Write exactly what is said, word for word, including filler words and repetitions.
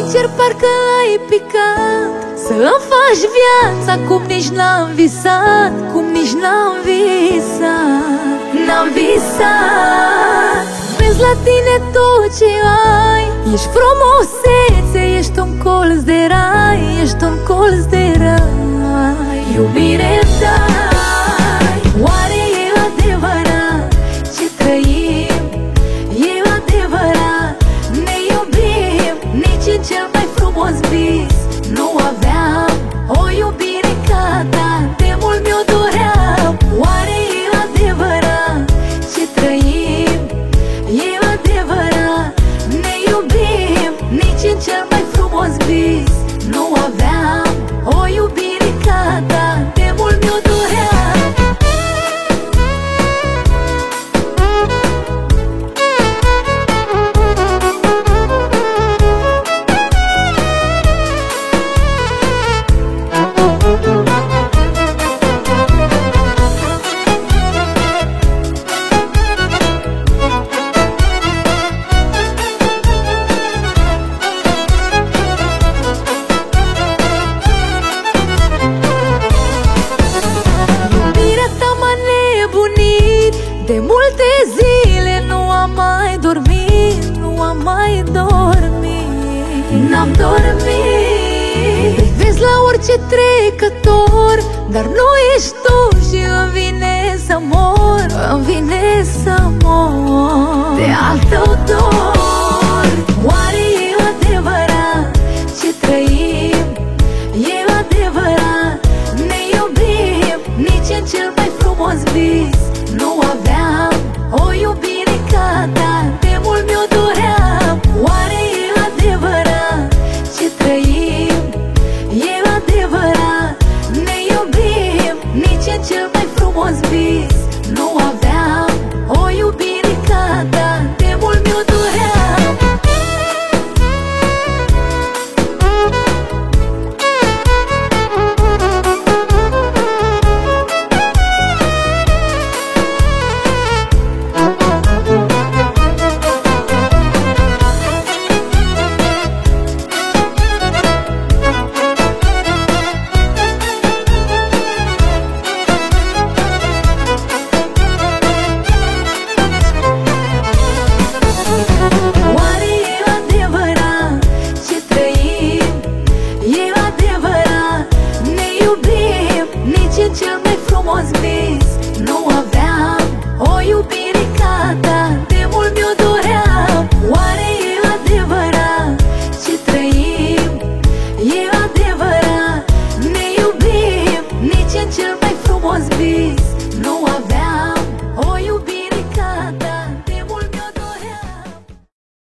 sincer parcă ai picat să-mi faci viața cum nici n-am visat, cum nici n-am visat, n-am visat. Vezi la tine tot ce ai, ești frumusețe, ești un colț de rai, ești un colț de rai. Iubire dai, oare e adevărat ce trăim? E adevărat, ne iubim, nici în cel mai frumos vis nu aveam o iubire ca ta, de mult mi-o doream. Oare e adevărat ce trăim? E adevărat, ne iubim, nici în cel mai frumos vis nu aveam o iubire ca ta, de mult mi-o doream. De multe zile nu am mai dormit, nu am mai dormit, n-am dormit. Te vezi la orice trecător, dar nu ești tu și îmi vine să mor, îmi vine să mor de al tău dor. Oare e adevărat ce trăim? E adevărat, ne iubim, nici în cel mai frumos vis nu aveam o iubire ca ta, de mult mi-o doream. Oare e adevărat ce trăim? E adevărat, ne iubim, nici în cel mai frumos vis nu aveam o iubire ca ta, de mult mi-o doream. Cel mai frumos